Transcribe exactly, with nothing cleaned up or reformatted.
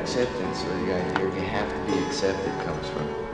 acceptance, or the idea of you have to be accepted comes from.